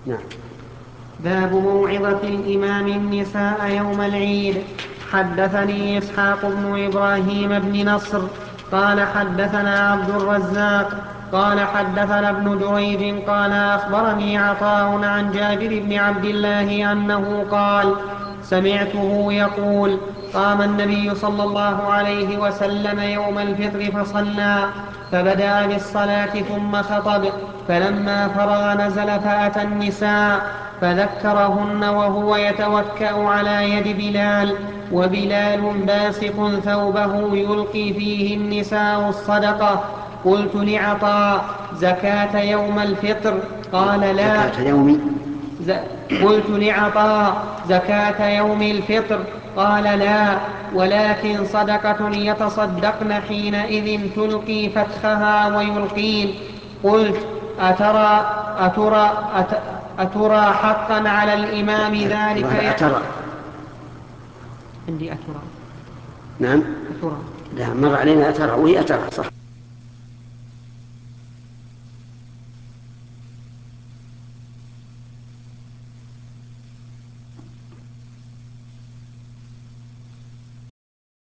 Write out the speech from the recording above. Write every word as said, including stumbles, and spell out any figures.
نعم. باب موعظة الإمام النساء يوم العيد. حدثني إسحاق بن إبراهيم بن نصر قال حدثنا عبد الرزاق قال حدثنا ابن جريج قال أخبرني عطاء عن جابر بن عبد الله أنه قال سمعته يقول قام النبي صلى الله عليه وسلم يوم الفطر فصلى فبدأ بالصلاة ثم خطب فلما فرغ نزل فأتى النساء فذكرهن وهو يتوكأ على يد بلال وبلال باسط ثوبه يلقي فيه النساء الصدقة. قلت لعطاء زكاة يوم الفطر؟ قال لا. زكاة يوم ز... قلت لعطاء زكاة يوم الفطر؟ قال لا، ولكن صدقة يتصدقن حينئذ تلقي فتخها ويلقين. قلت أترى, أترى, أت... أترى حقا على الإمام ذلك؟ أترى. عندي أترى. نعم. أترى. لا، مر علينا أترى وهي أترى صح.